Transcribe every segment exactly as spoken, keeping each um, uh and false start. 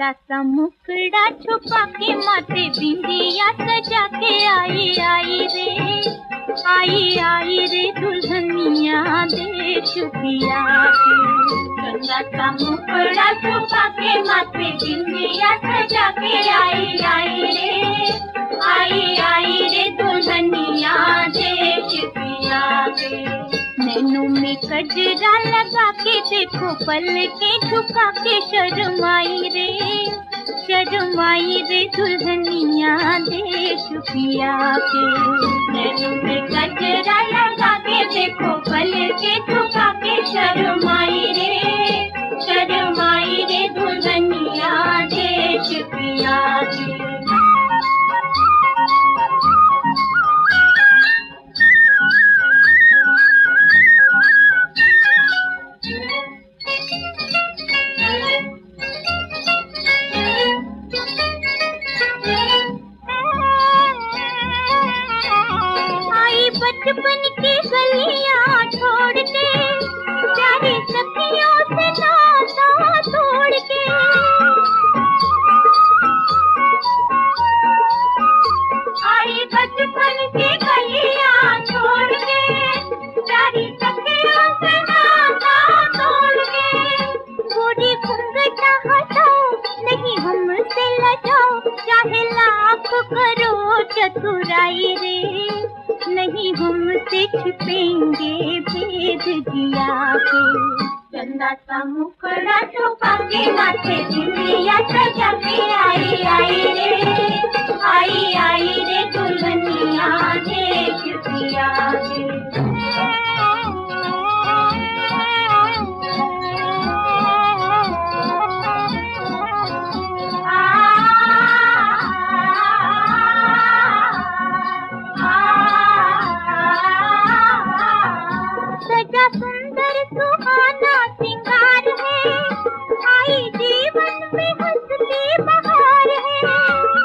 चंदा सा मुखड़ा छुपा के माथे बिंदिया सजा के आई आई रे आई आई रे दुल्हनिया देख पिया के। चंदा सा मुखड़ा छुपा के माथे बिंदिया सजा के आई आई रे आई आई रे दुल्हनिया देख पिया के। नैनों में कजरा लगा के देखो पल के झुका के शर्माई रे शर्माई रे दुल्हनिया देख पिया के। नैनों में कजरा लगा के देखो पल के झुका के शर्माई रे शर्माई रे दुल्हनिया देख पिया के। बचपन की गलियां छोड़ के प्यारी सखियों से नाता तोड़ के आई बचपन की गलियां छोड़ के प्यारी सखियों से नाता तोड़ के। बूढ़ी घूंघटा हटाओ नहीं हमसे लजाओ चाहे लाख करो चतुराई रे नहीं हमसे छिपेंगे भेद जिया के। चंदा सा मुखड़ा छुपा के माथे बिंदिया सजा के आई आई रे आई आई रे दुल्हनिया देख पिया के। सजा सुंदर सुहाना सिंगार है आई जीवन में हंसती बहार है।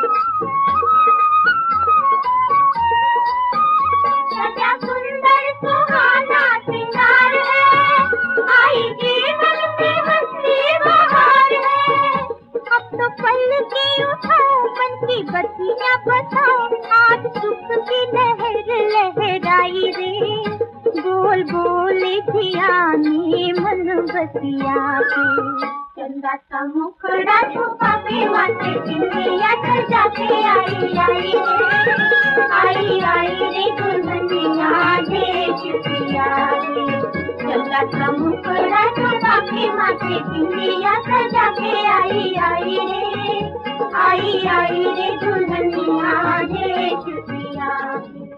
सजा सुंदर सुहाना सिंगार है आई जीवन में हंसती बहार है। अब तो पल की उठाओ मन की बत्तियां बताओ आज सुख की लहर लहराई रे बोल बोले धियानी मन बसिया के। चंदा सा मुखड़ा छुपा के माथे बिंदिया सजा के आई आई रे आई आई रे दुल्हनिया देख पिया के। चंदा सा मुखड़ा छुपा के माथे बिंदिया सजा के आई आई रे आई आई रे दुल्हनिया देख पिया के।